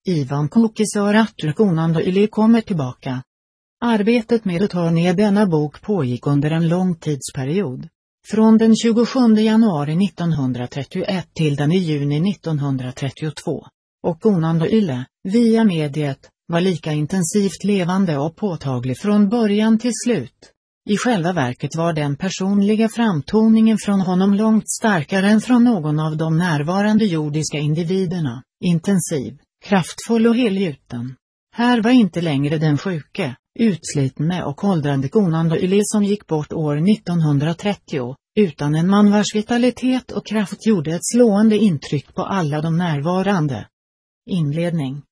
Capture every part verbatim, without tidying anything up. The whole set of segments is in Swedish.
Ivan Kokis och Arthur Conan Doyle kommer tillbaka. Arbetet med att ta ner denna bok pågick under en lång tidsperiod. Från den tjugosjunde januari nittonhundratrettioett till den i juni nittonhundratrettiotvå. Och Conan Doyle, via mediet, var lika intensivt levande och påtaglig från början till slut. I själva verket var den personliga framtoningen från honom långt starkare än från någon av de närvarande jordiska individerna, intensiv, kraftfull och helgjuten. Här var inte längre den sjuke, utslitne och åldrande Conan Doyle som gick bort år nittonhundratrettio, utan en man vars vitalitet och kraft gjorde ett slående intryck på alla de närvarande. Inledning.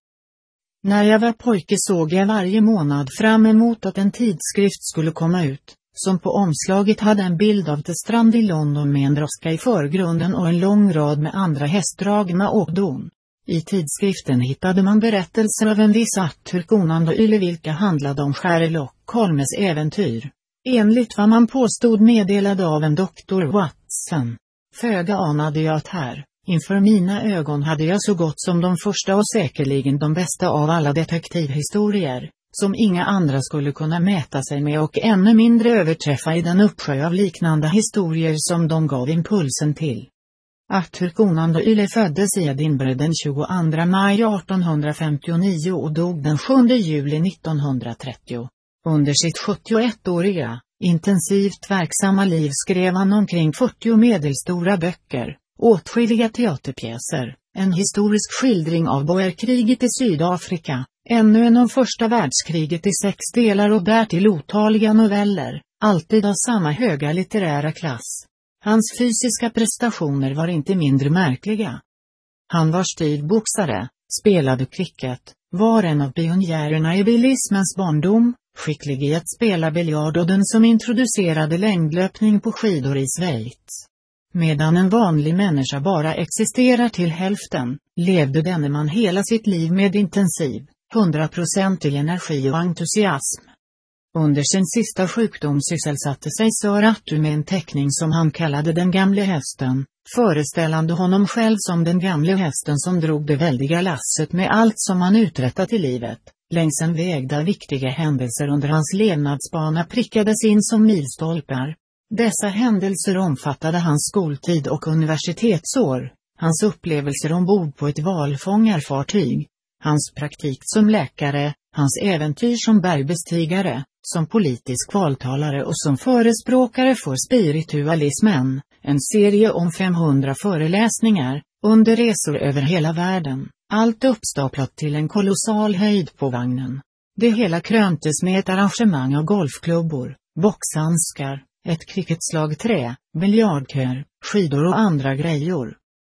När jag var pojke såg jag varje månad fram emot att en tidskrift skulle komma ut, som på omslaget hade en bild av ett strand i London med en droska i förgrunden och en lång rad med andra hästdragna åkdon. I tidskriften hittade man berättelser av en viss Arthur Conan Doyle vilka handlade om Sherlock Holmes äventyr. Enligt vad man påstod meddelade av en doktor Watson. Föga anade jag att här, inför mina ögon hade jag så gott som de första och säkerligen de bästa av alla detektivhistorier, som inga andra skulle kunna mäta sig med och ännu mindre överträffa i den uppsjö av liknande historier som de gav impulsen till. Arthur Conan Doyle föddes i Edinburgh den tjugoandra maj artonhundrafemtionio och dog den sjunde juli nittonhundratrettio. Under sitt sjuttioettåriga, intensivt verksamma liv skrev han omkring fyrtio medelstora böcker, åtskilliga teaterpjäser, en historisk skildring av boerkriget i Sydafrika, ännu en om första världskriget i sex delar och därtill otaliga noveller, alltid av samma höga litterära klass. Hans fysiska prestationer var inte mindre märkliga. Han var styrd boxare, spelade cricket, var en av pionjärerna i bilismens barndom, skicklig i att spela biljard och den som introducerade längdlöpning på skidor i Schweiz. Medan en vanlig människa bara existerar till hälften, levde denne man hela sitt liv med intensiv, hundraprocentig energi och entusiasm. Under sin sista sjukdom sysselsatte sig Sir Arthur med en teckning som han kallade Den gamle hästen, föreställande honom själv som den gamle hästen som drog det väldiga lasset med allt som han uträttat i livet, längs en väg där viktiga händelser under hans levnadsbana prickades in som milstolpar. Dessa händelser omfattade hans skoltid och universitetsår, hans upplevelser ombord på ett valfångarfartyg, hans praktik som läkare, hans äventyr som bergbestigare, som politisk valtalare och som förespråkare för spiritualismen, en serie om femhundra föreläsningar, under resor över hela världen, allt uppstaplat till en kolossal höjd på vagnen. Det hela kröntes med ett arrangemang av golfklubbor, boxhandskar, ett cricketslagträ, biljardköer, skidor och andra grejor.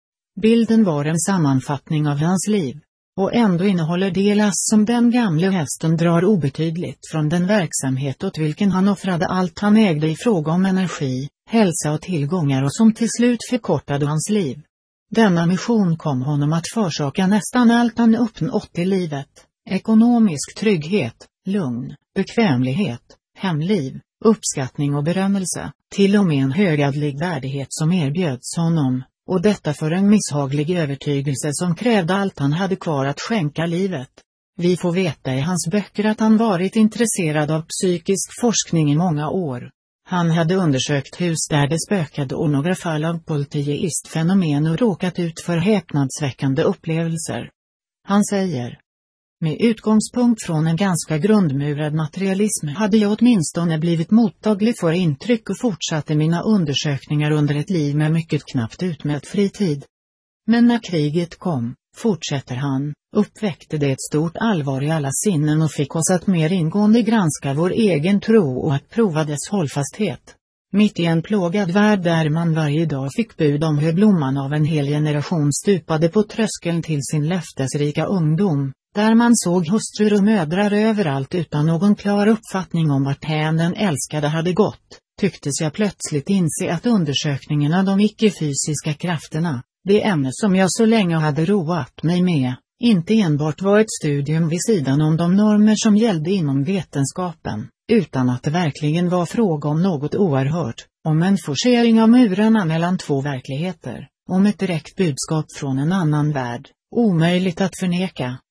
Bilden var en sammanfattning av hans liv, och ändå innehåller det lass som den gamle hästen drar obetydligt från den verksamhet åt vilken han offrade allt han ägde i fråga om energi, hälsa och tillgångar och som till slut förkortade hans liv. Denna mission kom honom att försaka nästan allt han uppnått i livet, ekonomisk trygghet, lugn, bekvämlighet, hemliv, uppskattning och berömmelse, till och med en högadlig värdighet som erbjöds honom, och detta för en misshaglig övertygelse som krävde allt han hade kvar att skänka livet. Vi får veta i hans böcker att han varit intresserad av psykisk forskning i många år. Han hade undersökt hus där det spökade och några fall av poltergeistfenomen och råkat ut för häpnadsväckande upplevelser. Han säger: med utgångspunkt från en ganska grundmurad materialism hade jag åtminstone blivit mottaglig för intryck och fortsatte mina undersökningar under ett liv med mycket knappt utmätt fritid. Men när kriget kom, fortsätter han, uppväckte det ett stort allvar i alla sinnen och fick oss att mer ingående granska vår egen tro och att prova dess hållfasthet. Mitt i en plågad värld där man varje dag fick bud om hur blomman av en hel generation stupade på tröskeln till sin löftesrika ungdom, där man såg hustrur och mödrar överallt utan någon klar uppfattning om vart hän den älskade hade gått, tycktes jag plötsligt inse att undersökningen av de icke-fysiska krafterna, det ämne som jag så länge hade roat mig med, inte enbart var ett studium vid sidan om de normer som gällde inom vetenskapen, utan att det verkligen var fråga om något oerhört, om en forcering av murarna mellan två verkligheter, om ett direkt budskap från en annan värld, omöjligt att förneka,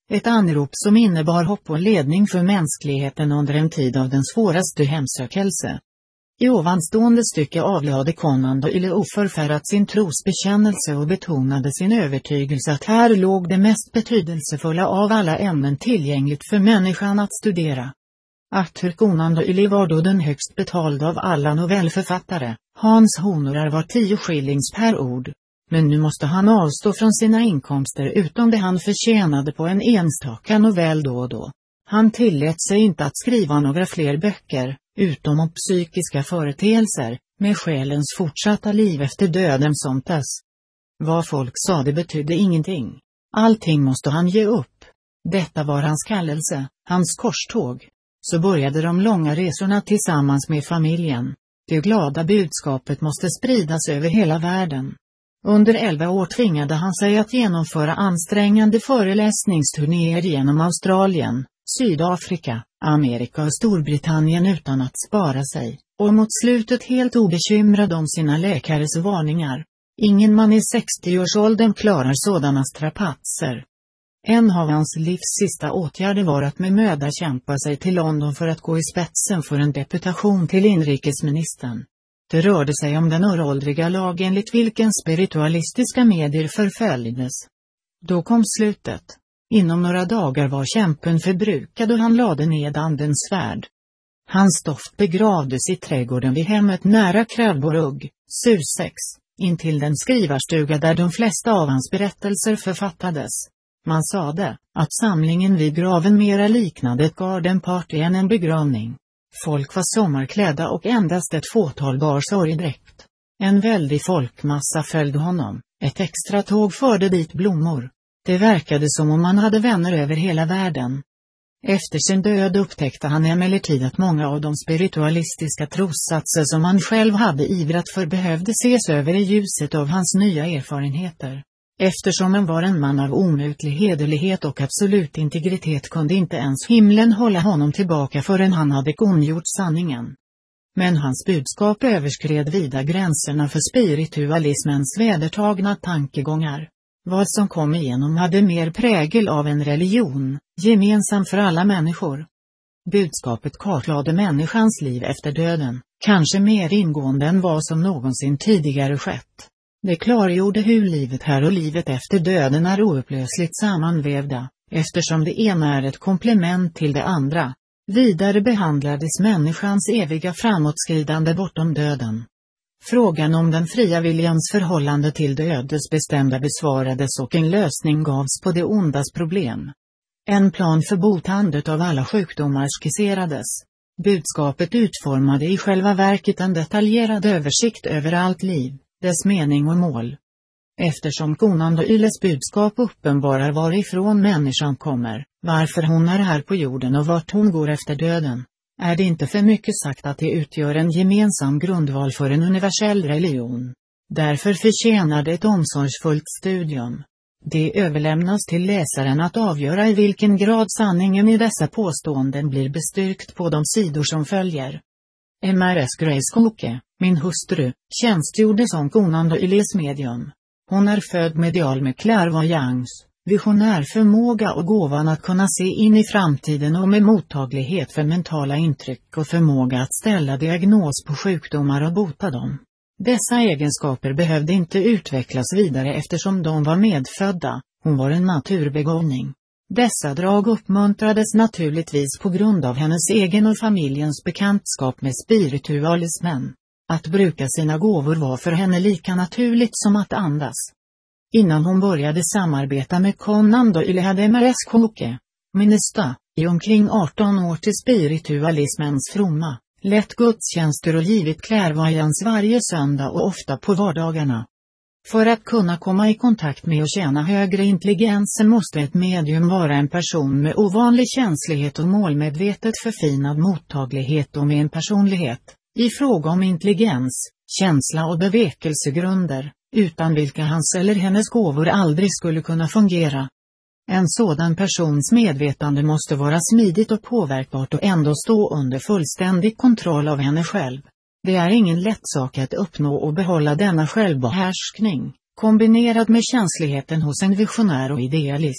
Ett anrop som innebar hopp och ledning för mänskligheten under en tid av den svåraste hemsökelse. I ovanstående stycke avlade Conan Doyle oförfärat sin trosbekännelse och betonade sin övertygelse att här låg det mest betydelsefulla av alla ämnen tillgängligt för människan att studera. Arthur Conan Doyle var då den högst betalda av alla novellförfattare. Hans honorar var tio shillings per ord. Men nu måste han avstå från sina inkomster utom det han förtjänade på en enstaka novell då och då. Han tillät sig inte att skriva några fler böcker, utom om psykiska företeelser, med själens fortsatta liv efter döden som tess. Vad folk sa det betydde ingenting. Allting måste han ge upp. Detta var hans kallelse, hans korståg. Så började de långa resorna tillsammans med familjen. Det glada budskapet måste spridas över hela världen. Under elva år tvingade han sig att genomföra ansträngande föreläsningsturnéer genom Australien, Sydafrika, Amerika och Storbritannien utan att spara sig, och mot slutet helt obekymrad om sina läkares varningar. Ingen man i sextio-årsåldern klarar sådana strapatser. En av hans livs sista åtgärder var att med möda kämpa sig till London för att gå i spetsen för en deputation till inrikesministern. Det rörde sig om den uråldriga lag enligt vilken spiritualistiska medier förföljdes. Då kom slutet. Inom några dagar var kämpen förbrukad och han lade ned andens svärd. Hans stoft begravdes i trädgården vid hemmet nära Krävborugg, Sussex, intill den skrivarstuga där de flesta av hans berättelser författades. Man sade att samlingen vid graven mera liknade ett garden party än en begravning. Folk var sommarklädda och endast ett fåtal bar sorgdräkt. En väldig folkmassa följde honom, ett extra tåg förde dit blommor. Det verkade som om han hade vänner över hela världen. Efter sin död upptäckte han emellertid att många av de spiritualistiska trossatser som han själv hade ivrat för behövde ses över i ljuset av hans nya erfarenheter. Eftersom han var en man av omutlig hederlighet och absolut integritet kunde inte ens himlen hålla honom tillbaka förrän han hade kungjort sanningen. Men hans budskap överskred vida gränserna för spiritualismens vedertagna tankegångar. Vad som kom igenom hade mer prägel av en religion, gemensam för alla människor. Budskapet kartlade människans liv efter döden, kanske mer ingående än vad som någonsin tidigare skett. Det klargjorde hur livet här och livet efter döden är oupplösligt sammanvävda, eftersom det ena är ett komplement till det andra. Vidare behandlades människans eviga framåtskridande bortom döden. Frågan om den fria viljans förhållande till det ödesbestämda besvarades och en lösning gavs på det ondas problem. En plan för botandet av alla sjukdomar skisserades. Budskapet utformade i själva verket en detaljerad översikt över allt liv, dess mening och mål. Eftersom Conan Doyles budskap uppenbarar varifrån människan kommer, varför hon är här på jorden och vart hon går efter döden, är det inte för mycket sagt att det utgör en gemensam grundval för en universell religion. Därför förtjänar det ett omsorgsfullt studium. Det överlämnas till läsaren att avgöra i vilken grad sanningen i dessa påståenden blir bestyrkt på de sidor som följer. M R S Grace Cooke, min hustru, tjänstgjorde som Conan Doyles medium. Hon är född medial med clairvoyance, visionär förmåga och gåvan att kunna se in i framtiden och med mottaglighet för mentala intryck och förmåga att ställa diagnos på sjukdomar och bota dem. Dessa egenskaper behövde inte utvecklas vidare eftersom de var medfödda, hon var en naturbegåvning. Dessa drag uppmuntrades naturligtvis på grund av hennes egen och familjens bekantskap med spiritualismen. Att bruka sina gåvor var för henne lika naturligt som att andas. Innan hon började samarbeta med Conan Doyle hade M R S Cooke, minister, i omkring arton år till spiritualismens fromma, lett gudstjänster och givit clairvoyance varje söndag och ofta på vardagarna. För att kunna komma i kontakt med och tjäna högre intelligensen måste ett medium vara en person med ovanlig känslighet och målmedvetet förfinad mottaglighet och med en personlighet, i fråga om intelligens, känsla och bevekelsegrunder, utan vilka hans eller hennes gåvor aldrig skulle kunna fungera. En sådan persons medvetande måste vara smidigt och påverkbart och ändå stå under fullständig kontroll av henne själv. Det är ingen lätt sak att uppnå och behålla denna självbehärskning, kombinerad med känsligheten hos en visionär och idealist.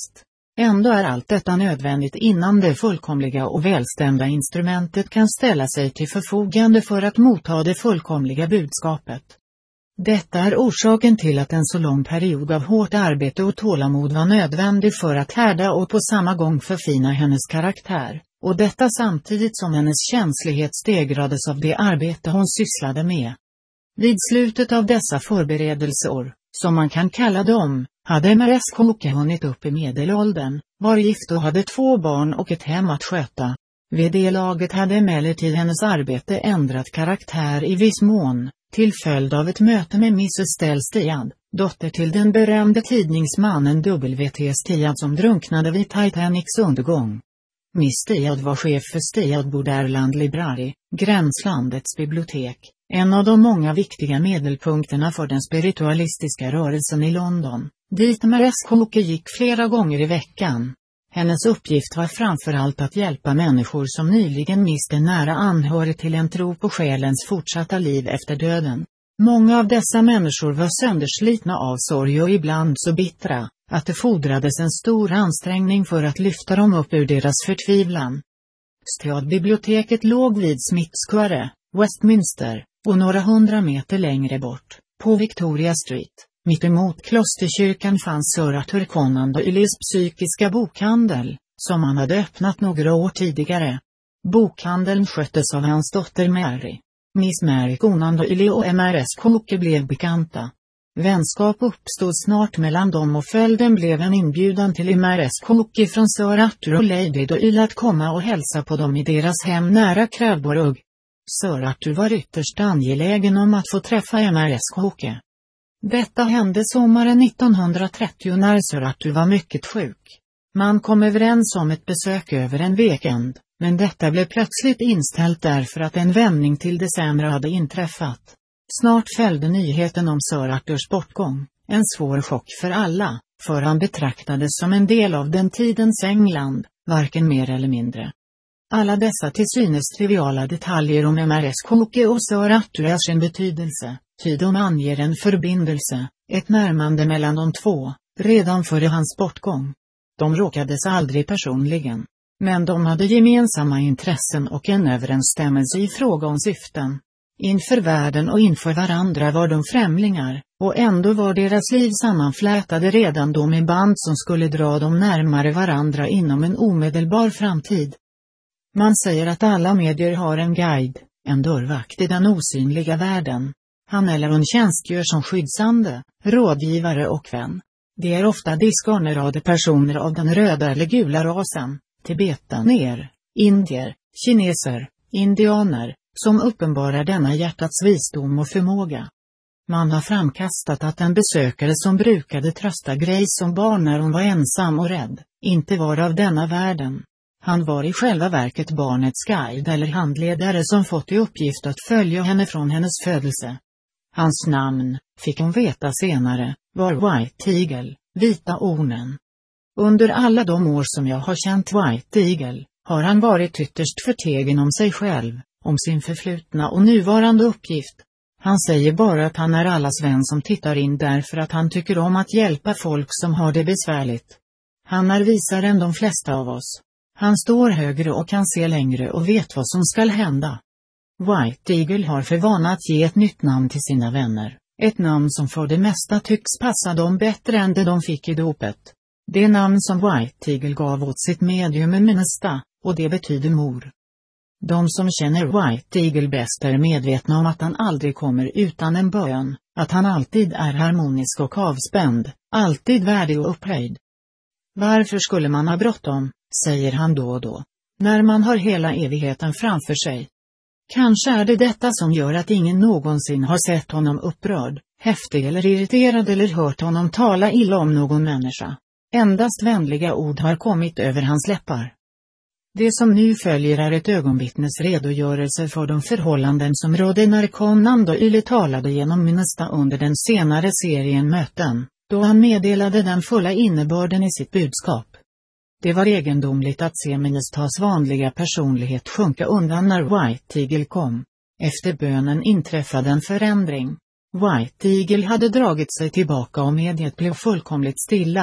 Ändå är allt detta nödvändigt innan det fullkomliga och välstämda instrumentet kan ställa sig till förfogande för att motta det fullkomliga budskapet. Detta är orsaken till att en så lång period av hårt arbete och tålamod var nödvändig för att härda och på samma gång förfina hennes karaktär, och detta samtidigt som hennes känslighet stegrades av det arbete hon sysslade med. Vid slutet av dessa förberedelseår, som man kan kalla dem, hade M R S Cooke hunnit upp i medelåldern, var gift och hade två barn och ett hem att sköta. Vid det laget hade emellertid hennes arbete ändrat karaktär i viss mån, till följd av ett möte med missus Estelle Stiad, dotter till den berömde tidningsmannen W T Stiad som drunknade vid Titanics undergång. Miss Stiad var chef för Stiad Borderland Library, Gränslandets bibliotek, en av de många viktiga medelpunkterna för den spiritualistiska rörelsen i London, dit M R S Cooke gick flera gånger i veckan. Hennes uppgift var framförallt att hjälpa människor som nyligen mist en nära anhörig till en tro på själens fortsatta liv efter döden. Många av dessa människor var sönderslitna av sorg och ibland så bittra, att det fordrades en stor ansträngning för att lyfta dem upp ur deras förtvivlan. Stadbiblioteket låg vid Smith Square, Westminster, och några hundra meter längre bort, på Victoria Street, mitt emot klosterkyrkan fanns Sir Arthur Conan Doyles psykiska bokhandel, som han hade öppnat några år tidigare. Bokhandeln sköttes av hans dotter Mary. Miss Mary Conan Doyle och M R S Cooke blev bekanta. Vänskap uppstod snart mellan dem och följden blev en inbjudan till M R S Cooke från Sir Arthur och Lady Doyle att komma och hälsa på dem i deras hem nära Crowborough. Sir Arthur var ytterst angelägen om att få träffa M R S Cooke. Detta hände sommaren nittonhundratrettio när Sir Arthur var mycket sjuk. Man kom överens om ett besök över en weekend, men detta blev plötsligt inställt därför att en vändning till det sämre hade inträffat. Snart följde nyheten om Sir Arthurs bortgång, en svår chock för alla, för han betraktades som en del av den tidens England, varken mer eller mindre. Alla dessa till synes triviala detaljer om M R S Cooke och Sir Arthur är sin betydelse, ty de anger en förbindelse, ett närmande mellan de två, redan före hans bortgång. De råkades aldrig personligen, men de hade gemensamma intressen och en överensstämmelse i fråga om syften. Inför världen och inför varandra var de främlingar, och ändå var deras liv sammanflätade redan då med band som skulle dra dem närmare varandra inom en omedelbar framtid. Man säger att alla medier har en guide, en dörrvakt i den osynliga världen. Han eller hon tjänstgör som skyddsande, rådgivare och vän. Det är ofta diskornerade personer av den röda eller gula rasen, tibetaner, indier, kineser, indianer, som uppenbarar denna hjärtats visdom och förmåga. Man har framkastat att en besökare som brukade trösta Grace som barn när hon var ensam och rädd, inte var av denna världen. Han var i själva verket barnets guide eller handledare som fått i uppgift att följa henne från hennes födelse. Hans namn, fick hon veta senare, var White Eagle, vita ormen. Under alla de år som jag har känt White Eagle, har han varit ytterst förtegen om sig själv, om sin förflutna och nuvarande uppgift. Han säger bara att han är allas vän som tittar in därför att han tycker om att hjälpa folk som har det besvärligt. Han är visare än de flesta av oss. Han står högre och kan se längre och vet vad som skall hända. White Eagle har för vana att ge ett nytt namn till sina vänner, ett namn som för det mesta tycks passa dem bättre än det de fick i dopet. Det namn som White Eagle gav åt sitt medium är Minesta, och det betyder mor. De som känner White Eagle bäst är medvetna om att han aldrig kommer utan en bön, att han alltid är harmonisk och avspänd, alltid värdig och upphöjd. Varför skulle man ha bråttom, säger han då och då, när man har hela evigheten framför sig? Kanske är det detta som gör att ingen någonsin har sett honom upprörd, häftig eller irriterad eller hört honom tala illa om någon människa. Endast vänliga ord har kommit över hans läppar. Det som nu följer är ett ögonvittnes redogörelse för de förhållanden som rådde när Conan Doyle talade genom Minesta under den senare serien möten, då han meddelade den fulla innebörden i sitt budskap. Det var egendomligt att se Minestas vanliga personlighet sjunka undan när White Eagle kom. Efter bönen inträffade en förändring. White Eagle hade dragit sig tillbaka och mediet blev fullkomligt stilla.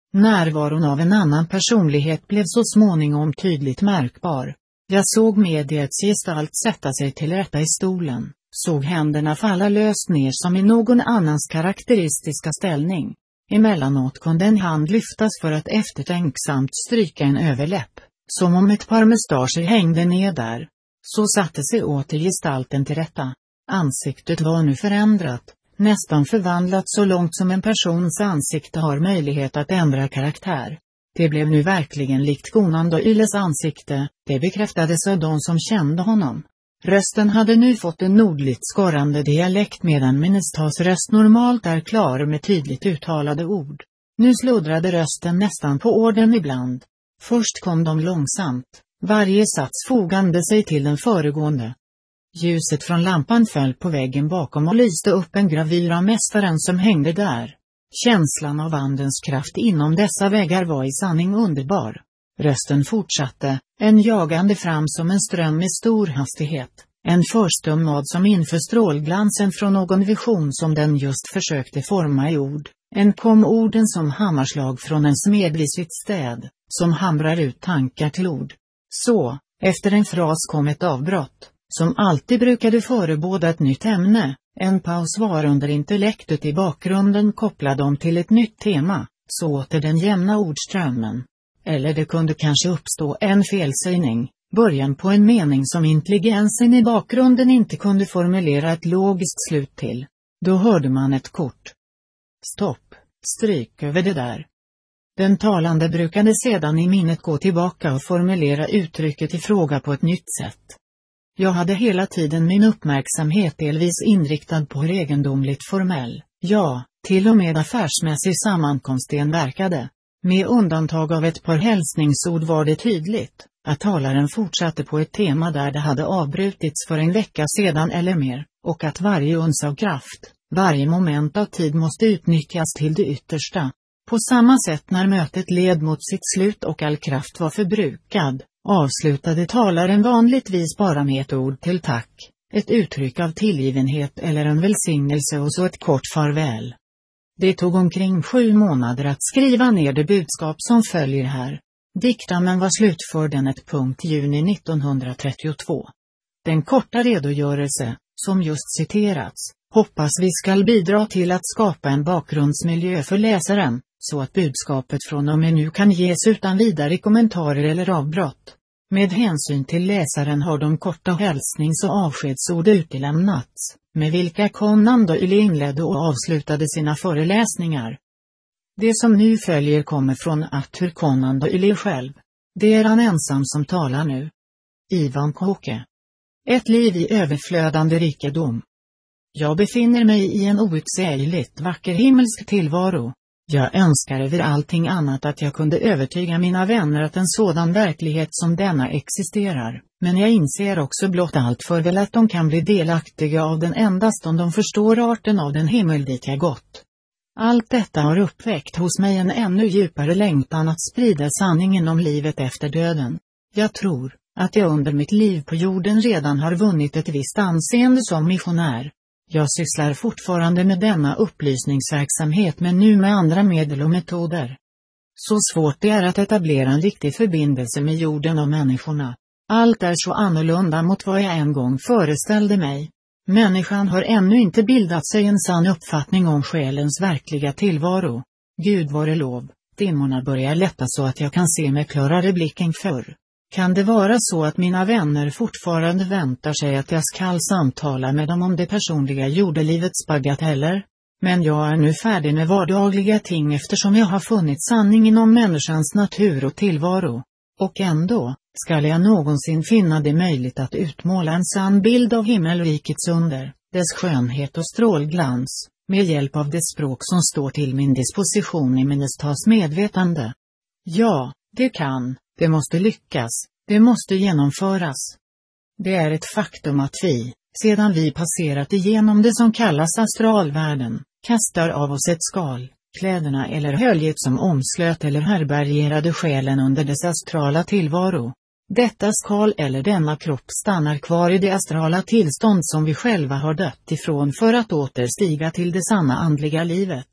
Närvaron av en annan personlighet blev så småningom tydligt märkbar. Jag såg mediets gestalt sätta sig till rätta i stolen, såg händerna falla löst ner som i någon annans karaktäristiska ställning. Emellanåt kunde en hand lyftas för att eftertänksamt stryka en överläpp, som om ett par mustascher hängde ner där. Så satte sig åter gestalten till rätta. Ansiktet var nu förändrat, nästan förvandlat så långt som en persons ansikte har möjlighet att ändra karaktär. Det blev nu verkligen likt Conan Doyles ansikte, det bekräftades av de som kände honom. Rösten hade nu fått en nordligt skorrande dialekt medan Ministas röst normalt är klar med tydligt uttalade ord. Nu sluddrade rösten nästan på orden ibland. Först kom de långsamt, varje sats fogande sig till den föregående. Ljuset från lampan föll på väggen bakom och lyste upp en gravyr av mästaren som hängde där. Känslan av andens kraft inom dessa väggar var i sanning underbar. Rösten fortsatte, en jagande fram som en ström med stor hastighet, en förstummad som inför strålglansen från någon vision som den just försökte forma i ord, en kom orden som hammarslag från en smed vid sitt städ, som hamrar ut tankar till ord. Så, efter en fras kom ett avbrott, som alltid brukade förebåda ett nytt ämne, en paus var under intellektet i bakgrunden kopplade dem till ett nytt tema, så åter den jämna ordströmmen. Eller det kunde kanske uppstå en felsägning, början på en mening som intelligensen i bakgrunden inte kunde formulera ett logiskt slut till. Då hörde man ett kort. Stopp, stryk över det där. Den talande brukade sedan i minnet gå tillbaka och formulera uttrycket i fråga på ett nytt sätt. Jag hade hela tiden min uppmärksamhet delvis inriktad på hur egendomligt formell, ja, till och med affärsmässig sammankomsten verkade. Med undantag av ett par hälsningsord var det tydligt, att talaren fortsatte på ett tema där det hade avbrutits för en vecka sedan eller mer, och att varje uns av kraft, varje moment av tid måste utnyttjas till det yttersta. På samma sätt när mötet led mot sitt slut och all kraft var förbrukad, avslutade talaren vanligtvis bara med ett ord till tack, ett uttryck av tillgivenhet eller en välsignelse och så ett kort farväl. Det tog omkring sju månader att skriva ner det budskap som följer här. Diktamen var slutförd den ett punkt juni nittonhundratrettiotvå. Den korta redogörelse, som just citerats, hoppas vi skall bidra till att skapa en bakgrundsmiljö för läsaren, så att budskapet från och med nu kan ges utan vidare kommentarer eller avbrott. Med hänsyn till läsaren har de korta hälsnings- och avskedsord utelämnats, med vilka Conan Doyle inledde och avslutade sina föreläsningar. Det som nu följer kommer från Arthur Conan Doyle själv. Det är han ensam som talar nu. Ivan Koke. Ett liv i överflödande rikedom. Jag befinner mig i en outsägligt vacker himmelsk tillvaro. Jag önskar över allting annat att jag kunde övertyga mina vänner att en sådan verklighet som denna existerar, men jag inser också blott allt för väl att de kan bli delaktiga av den endast om de förstår arten av den himmel dit jag gått. Allt detta har uppväckt hos mig en ännu djupare längtan att sprida sanningen om livet efter döden. Jag tror att jag under mitt liv på jorden redan har vunnit ett visst anseende som missionär. Jag sysslar fortfarande med denna upplysningsverksamhet men nu med andra medel och metoder. Så svårt det är att etablera en riktig förbindelse med jorden och människorna. Allt är så annorlunda mot vad jag en gång föreställde mig. Människan har ännu inte bildat sig en sann uppfattning om själens verkliga tillvaro. Gud vare lov, dimmorna börjar lätta så att jag kan se med klarare blick än förr. Kan det vara så att mina vänner fortfarande väntar sig att jag skall samtala med dem om det personliga jordelivets bagateller? Men jag är nu färdig med vardagliga ting eftersom jag har funnit sanningen om människans natur och tillvaro. Och ändå, skall jag någonsin finna det möjligt att utmåla en sann bild av himmelrikets under, dess skönhet och strålglans, med hjälp av det språk som står till min disposition i Ministas medvetande? Ja, det kan. Det måste lyckas, det måste genomföras. Det är ett faktum att vi, sedan vi passerat igenom det som kallas astralvärlden, kastar av oss ett skal, kläderna eller höljet som omslöt eller härbärgerade själen under dess astrala tillvaro. Detta skal eller denna kropp stannar kvar i det astrala tillstånd som vi själva har dött ifrån för att återstiga till det sanna andliga livet.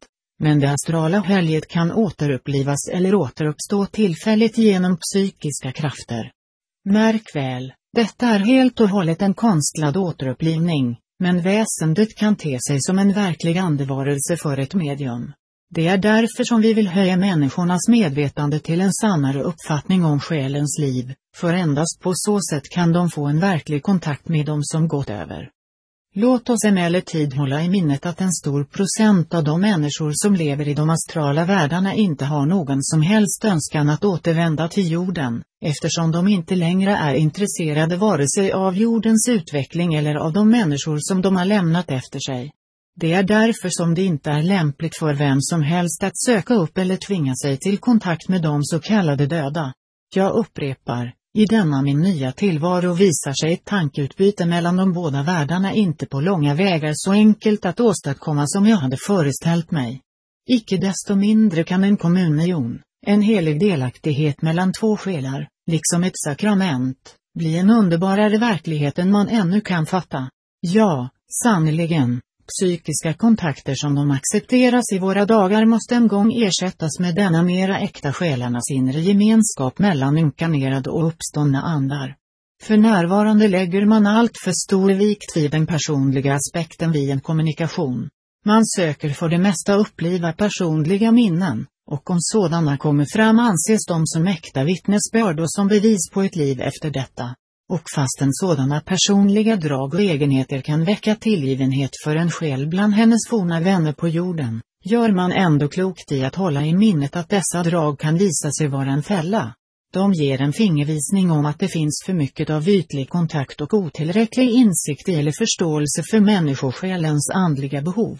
men det astrala helget kan återupplivas eller återuppstå tillfälligt genom psykiska krafter. Märk väl, detta är helt och hållet en konstlad återupplivning, men väsendet kan te sig som en verklig andevarelse för ett medium. Det är därför som vi vill höja människornas medvetande till en sannare uppfattning om själens liv, för endast på så sätt kan de få en verklig kontakt med dem som gått över. Låt oss emellertid hålla i minnet att en stor procent av de människor som lever i de astrala världarna inte har någon som helst önskan att återvända till jorden, eftersom de inte längre är intresserade vare sig av jordens utveckling eller av de människor som de har lämnat efter sig. Det är därför som det inte är lämpligt för vem som helst att söka upp eller tvinga sig till kontakt med de så kallade döda. Jag upprepar, i denna min nya tillvaro visar sig ett tankeutbyte mellan de båda världarna inte på långa vägar så enkelt att åstadkomma som jag hade föreställt mig. Icke desto mindre kan en kommunion, en helig delaktighet mellan två själar, liksom ett sakrament, bli en underbarare verklighet än man ännu kan fatta. Ja, sannerligen. Psykiska kontakter som de accepteras i våra dagar måste en gång ersättas med denna mera äkta själarnas inre gemenskap mellan inkarnerade och uppståndna andar. För närvarande lägger man allt för stor vikt vid den personliga aspekten vid en kommunikation. Man söker för det mesta uppliva personliga minnen, och om sådana kommer fram anses de som äkta vittnesbörd och som bevis på ett liv efter detta. Och fastän sådana personliga drag och egenheter kan väcka tillgivenhet för en själ bland hennes forna vänner på jorden, gör man ändå klokt i att hålla i minnet att dessa drag kan visa sig vara en fälla. De ger en fingervisning om att det finns för mycket av ytlig kontakt och otillräcklig insikt i eller förståelse för människosjälens andliga behov.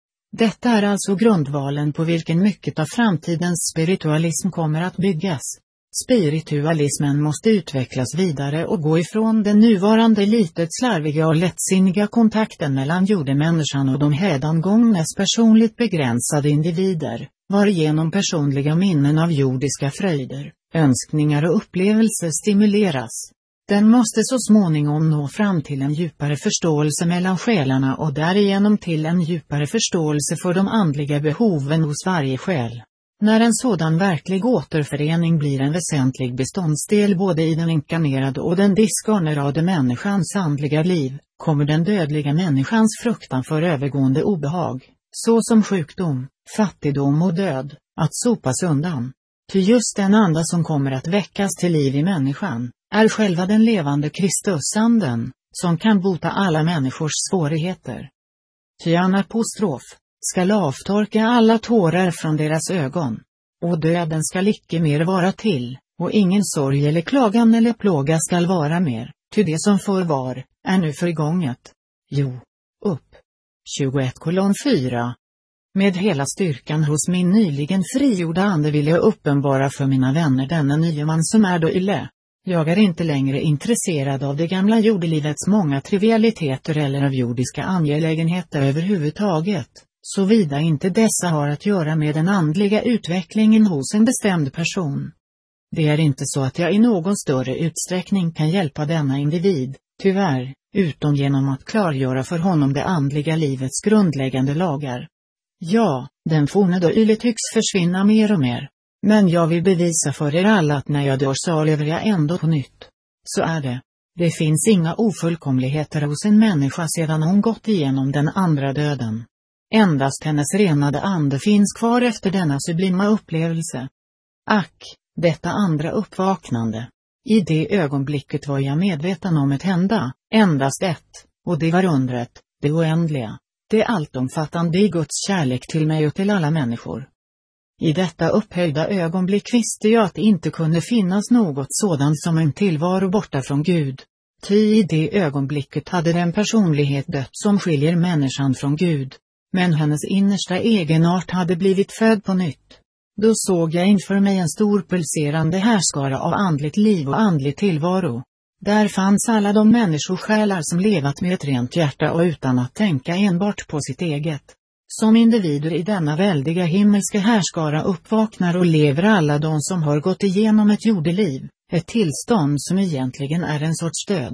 Detta är alltså grundvalen på vilken mycket av framtidens spiritualism kommer att byggas. Spiritualismen måste utvecklas vidare och gå ifrån den nuvarande litet slarviga och lättsinniga kontakten mellan jordemänniskan och de hädangångnes personligt begränsade individer, varigenom personliga minnen av jordiska fröjder, önskningar och upplevelser stimuleras. Den måste så småningom nå fram till en djupare förståelse mellan själarna och därigenom till en djupare förståelse för de andliga behoven hos varje själ. När en sådan verklig återförening blir en väsentlig beståndsdel både i den inkarnerade och den diskarnerade människans andliga liv, kommer den dödliga människans fruktan för övergående obehag, såsom sjukdom, fattigdom och död, att sopas undan. Ty just den anda som kommer att väckas till liv i människan, är själva den levande Kristusanden, som kan bota alla människors svårigheter. Ty en apostrof skall avtorka alla tårar från deras ögon, och döden skall icke mer vara till, och ingen sorg eller klagan eller plåga skall vara mer, ty det som förr var, är nu förgånget. Jo, upp. tjugoett fyra. Med hela styrkan hos min nyligen frigjorda ande vill jag uppenbara för mina vänner denna nya man som är då ille. Jag är inte längre intresserad av det gamla jordelivets många trivialiteter eller av jordiska angelägenheter överhuvudtaget, såvida inte dessa har att göra med den andliga utvecklingen hos en bestämd person. Det är inte så att jag i någon större utsträckning kan hjälpa denna individ, tyvärr, utom genom att klargöra för honom det andliga livets grundläggande lagar. Ja, den forna döile tycks försvinna mer och mer. Men jag vill bevisa för er alla att när jag dör så lever jag ändå på nytt. Så är det. Det finns inga ofullkomligheter hos en människa sedan hon gått igenom den andra döden. Endast hennes renade ande finns kvar efter denna sublima upplevelse. Ack, detta andra uppvaknande. I det ögonblicket var jag medveten om ett hända, endast ett, och det var undret, det oändliga, det alltomfattande i Guds kärlek till mig och till alla människor. I detta upphöjda ögonblick visste jag att det inte kunde finnas något sådant som en tillvaro borta från Gud. Ty i det ögonblicket hade den personlighet dött som skiljer människan från Gud. Men hennes innersta egenart hade blivit född på nytt. Då såg jag inför mig en stor pulserande härskara av andligt liv och andlig tillvaro. Där fanns alla de människosjälar som levat med ett rent hjärta och utan att tänka enbart på sitt eget. Som individer i denna väldiga himmelska härskara uppvaknar och lever alla de som har gått igenom ett jordeliv, ett tillstånd som egentligen är en sorts död.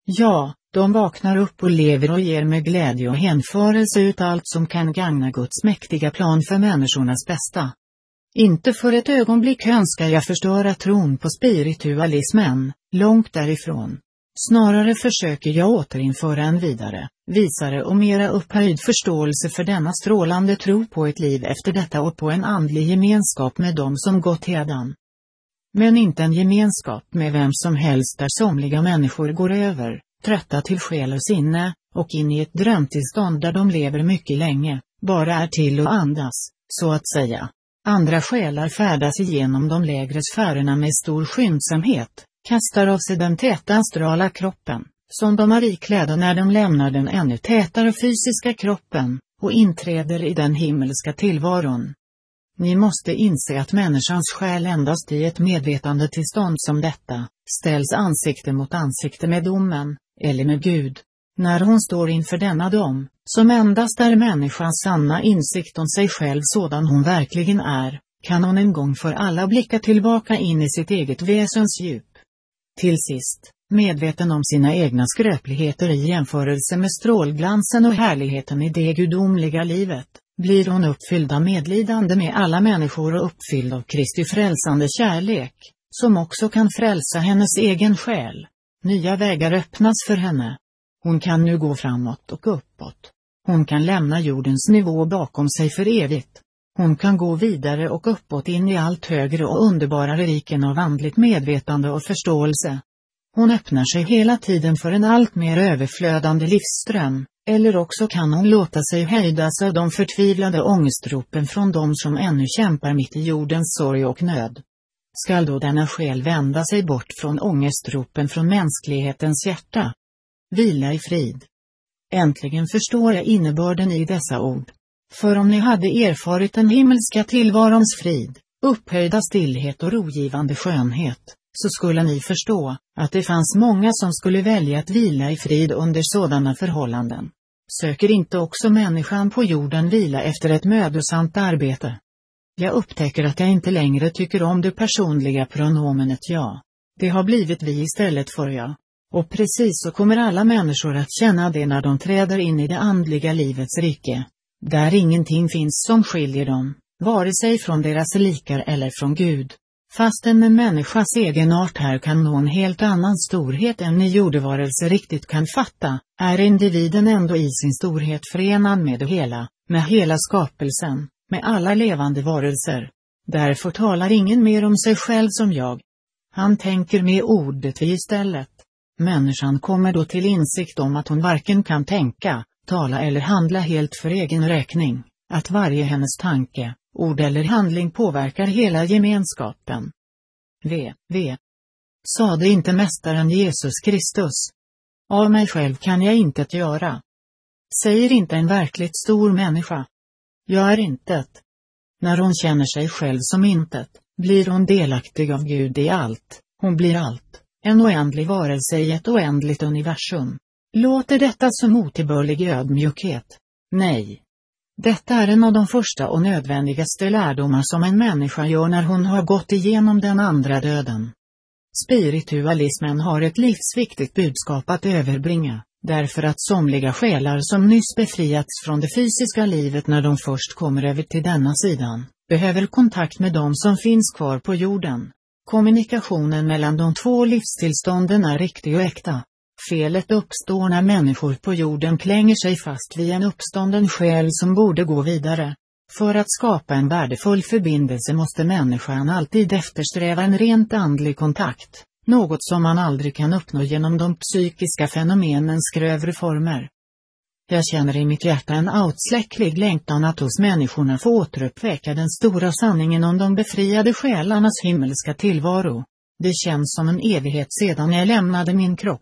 Ja, de vaknar upp och lever och ger med glädje och hänförelse ut allt som kan gagna Guds mäktiga plan för människornas bästa. Inte för ett ögonblick önskar jag förstöra tron på spiritualismen, långt därifrån. Snarare försöker jag återinföra en vidare, visare och mera upphöjd förståelse för denna strålande tro på ett liv efter detta och på en andlig gemenskap med dem som gått hedan. Men inte en gemenskap med vem som helst där somliga människor går över, trötta till själ och sinne, och in i ett drömtillstånd där de lever mycket länge, bara är till och andas, så att säga. Andra själar färdas igenom de lägre sfärerna med stor skyndsamhet, kastar av sig den täta astrala kroppen, som de är iklädda när de lämnar den ännu tätare fysiska kroppen, och inträder i den himmelska tillvaron. Ni måste inse att människans själ endast i ett medvetande tillstånd som detta, ställs ansikte mot ansikte med domen, eller med Gud. När hon står inför denna dom, som endast är människans sanna insikt om sig själv sådan hon verkligen är, kan hon en gång för alla blicka tillbaka in i sitt eget väsens djup. Till sist, medveten om sina egna skröpligheter i jämförelse med strålglansen och härligheten i det gudomliga livet, blir hon uppfylld av medlidande med alla människor och uppfylld av Kristi frälsande kärlek, som också kan frälsa hennes egen själ. Nya vägar öppnas för henne. Hon kan nu gå framåt och uppåt. Hon kan lämna jordens nivå bakom sig för evigt. Hon kan gå vidare och uppåt in i allt högre och underbarare riken av andligt medvetande och förståelse. Hon öppnar sig hela tiden för en allt mer överflödande livsström, eller också kan hon låta sig hejdas av de förtvivlade ångestropen från dem som ännu kämpar mitt i jordens sorg och nöd. Skall då denna själ vända sig bort från ångestropen från mänsklighetens hjärta? Vila i frid. Äntligen förstår jag innebörden i dessa ord. För om ni hade erfarit den himmelska tillvarons frid, upphöjda stillhet och rogivande skönhet, så skulle ni förstå, att det fanns många som skulle välja att vila i frid under sådana förhållanden. Söker inte också människan på jorden vila efter ett mödosamt arbete? Jag upptäcker att jag inte längre tycker om det personliga pronomenet jag. Det har blivit vi istället för jag. Och precis så kommer alla människor att känna det när de träder in i det andliga livets rike. Där ingenting finns som skiljer dem, vare sig från deras likar eller från Gud. Fastän en människas egenart här kan nå en helt annan storhet än ni jordevarelser riktigt kan fatta, är individen ändå i sin storhet förenad med det hela, med hela skapelsen, med alla levande varelser. Därför talar ingen mer om sig själv som jag. Han tänker med ordet vi istället. Människan kommer då till insikt om att hon varken kan tänka, tala eller handla helt för egen räkning, att varje hennes tanke, ord eller handling påverkar hela gemenskapen. V. V. Sade inte mästaren Jesus Kristus. Av mig själv kan jag intet göra. Säger inte en verkligt stor människa. Jag är intet. När hon känner sig själv som intet, blir hon delaktig av Gud i allt, hon blir allt, en oändlig varelse i ett oändligt universum. Låter detta som otillbörlig ödmjukhet? Nej. Detta är en av de första och nödvändigaste lärdomar som en människa gör när hon har gått igenom den andra döden. Spiritualismen har ett livsviktigt budskap att överbringa, därför att somliga själar som nyss befriats från det fysiska livet när de först kommer över till denna sidan, behöver kontakt med dem som finns kvar på jorden. Kommunikationen mellan de två livstillstånden är riktig och äkta. Felet uppstår när människor på jorden klänger sig fast vid en uppstånden själ som borde gå vidare. För att skapa en värdefull förbindelse måste människan alltid eftersträva en rent andlig kontakt, något som man aldrig kan uppnå genom de psykiska fenomenens grövre former. Jag känner i mitt hjärta en outsläcklig längtan att hos människorna få återuppväcka den stora sanningen om de befriade själarnas himmelska tillvaro. Det känns som en evighet sedan jag lämnade min kropp.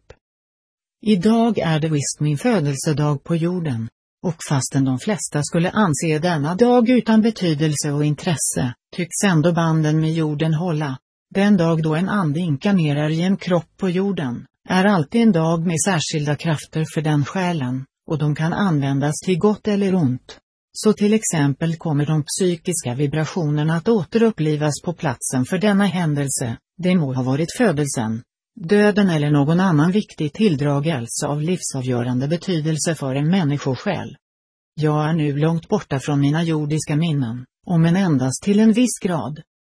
Idag är det visst min födelsedag på jorden, och fastän de flesta skulle anse denna dag utan betydelse och intresse, tycks ändå banden med jorden hålla. Den dag då en ande inkarnerar i en kropp på jorden, är alltid en dag med särskilda krafter för den själen, och de kan användas till gott eller ont. Så till exempel kommer de psykiska vibrationerna att återupplivas på platsen för denna händelse, det må ha varit födelsen, döden eller någon annan viktig tilldragelse av livsavgörande betydelse för en människosjäl. Jag är nu långt borta från mina jordiska minnen, om än endast till en viss grad,